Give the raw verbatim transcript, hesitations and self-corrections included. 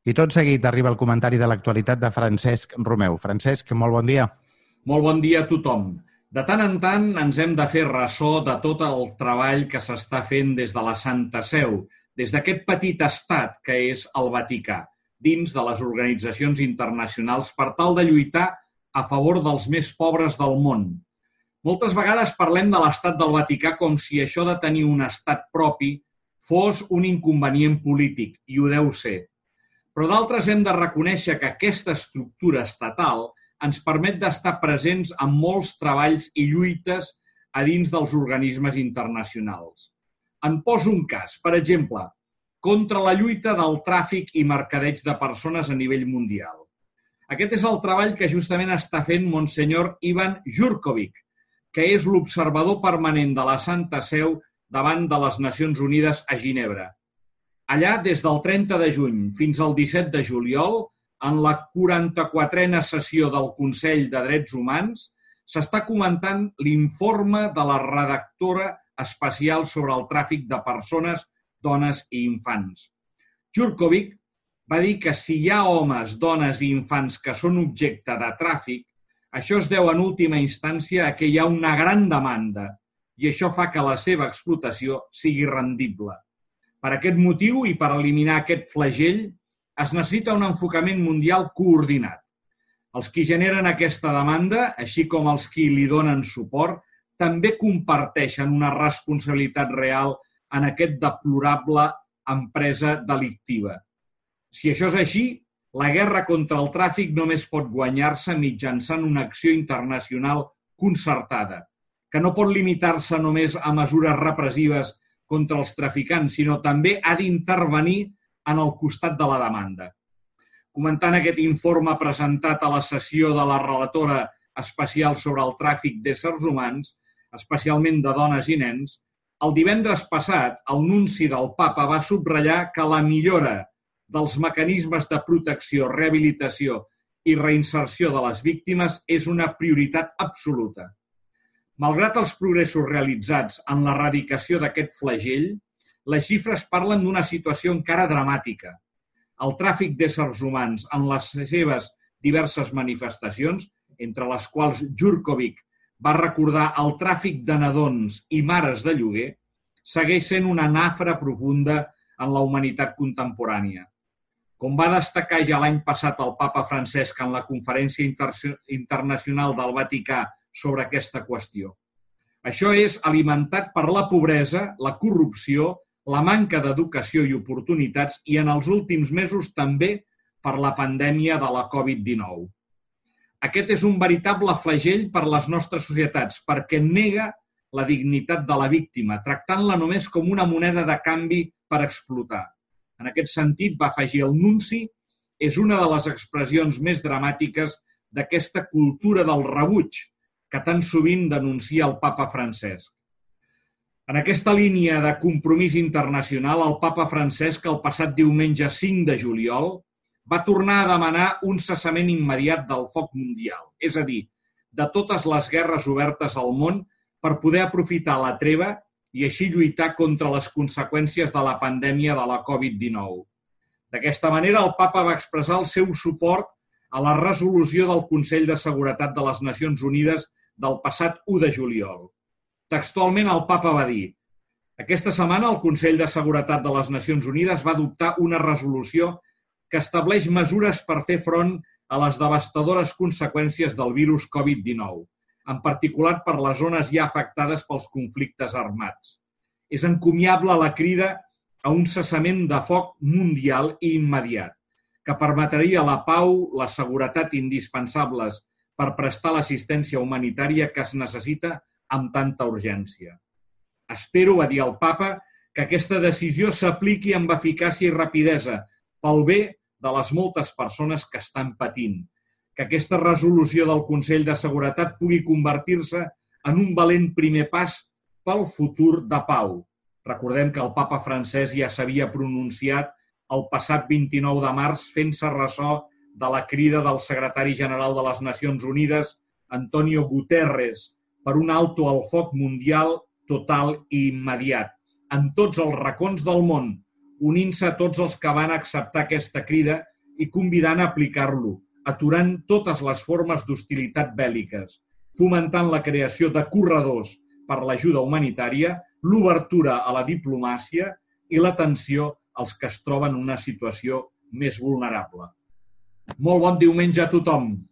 I tot seguit arriba el comentari de l'actualitat de Francesc Romeu. Francesc, molt bon dia. Molt bon dia a tothom. De tant en tant ens hem de fer ressò de tot el treball que s'està fent des de la Santa Seu, des d'aquest petit estat que és el Vaticà, dins de les organitzacions internacionals per tal de lluitar a favor dels més pobres del món. Moltes vegades parlem de l'estat del Vaticà com si això de tenir un estat propi fos un inconvenient polític, i ho deu ser. Però d'altres hem de reconèixer que aquesta estructura estatal ens permet d'estar presents en molts treballs i lluites a dins dels organismes internacionals. En poso un cas, per exemple, contra la lluita del tràfic i mercadeig de persones a nivell mundial. Aquest és el treball que justament està fent Monsenyor Ivan Jurkovic, que és l'observador permanent de la Santa Seu davant de les Nacions Unides a Ginebra. Allà, des del trenta de juny fins al disset de juliol, en la quaranta-quatrena sessió del Consell de Drets Humans, s'està comentant l'informe de la redactora especial sobre el tràfic de persones, dones i infants. Jurkovic va dir que si hi ha homes, dones i infants que són objecte de tràfic, això es deu en última instància a que hi ha una gran demanda i això fa que la seva explotació sigui rendible. Per aquest motiu i per eliminar aquest flagell, es necessita un enfocament mundial coordinat. Els qui generen aquesta demanda, així com els qui li donen suport, també comparteixen una responsabilitat real en aquest deplorable empresa delictiva. Si això és així, la guerra contra el tràfic només pot guanyar-se mitjançant una acció internacional concertada, que no pot limitar-se només a mesures repressives contra els traficants, sinó també ha d'intervenir en el costat de la demanda. Comentant aquest informe presentat a la sessió de la relatora especial sobre el tràfic d'éssers humans, especialment de dones i nens, el divendres passat el nunci del Papa va subratllar que la millora dels mecanismes de protecció, rehabilitació i reinserció de les víctimes és una prioritat absoluta. Malgrat els progressos realitzats en l'erradicació d'aquest flagell, les xifres parlen d'una situació encara dramàtica. El tràfic d'éssers humans en les seves diverses manifestacions, entre les quals Jurkovic va recordar el tràfic de nadons i mares de lloguer, segueix sent una nafra profunda en la humanitat contemporània. Com va destacar ja l'any passat el Papa Francesc en la Conferència Internacional del Vaticà sobre aquesta qüestió. Això és alimentat per la pobresa, la corrupció, la manca d'educació i oportunitats i en els últims mesos també per la pandèmia de la covid dinou. Aquest és un veritable flagell per les nostres societats perquè nega la dignitat de la víctima, tractant-la només com una moneda de canvi per explotar. En aquest sentit, va afegir el nunci, és una de les expressions més dramàtiques d'aquesta cultura del rebuig que tan sovint denuncia el Papa Francesc. En aquesta línia de compromís internacional, el Papa Francesc, el passat diumenge cinc de juliol, va tornar a demanar un cessament immediat del foc mundial, és a dir, de totes les guerres obertes al món per poder aprofitar la treva i així lluitar contra les conseqüències de la pandèmia de la covid dinou. D'aquesta manera, el Papa va expressar el seu suport a la resolució del Consell de Seguretat de les Nacions Unides del passat u de juliol. Textualment, el Papa va dir: aquesta setmana el Consell de Seguretat de les Nacions Unides va adoptar una resolució que estableix mesures per fer front a les devastadores conseqüències del virus covid dinou, en particular per les zones ja afectades pels conflictes armats. És encomiable la crida a un cessament de foc mundial i immediat, que permetria la pau, la seguretat indispensables per prestar l'assistència humanitària que es necessita amb tanta urgència. Espero, va dir el Papa, que aquesta decisió s'apliqui amb eficàcia i rapidesa pel bé de les moltes persones que estan patint, que aquesta resolució del Consell de Seguretat pugui convertir-se en un valent primer pas pel futur de pau. Recordem que el Papa Francesc ja s'havia pronunciat el passat vint-i-nou de març fent-se ressò de la crida del secretari general de les Nacions Unides, Antonio Guterres, per un alto al foc mundial total i immediat, en tots els racons del món, unint-se a tots els que van acceptar aquesta crida i convidant a aplicar-lo, aturant totes les formes d'hostilitat bèl·liques, fomentant la creació de corredors per l'ajuda humanitària, l'obertura a la diplomàcia i l'atenció als que es troben en una situació més vulnerable. Molt bon diumenge a tothom!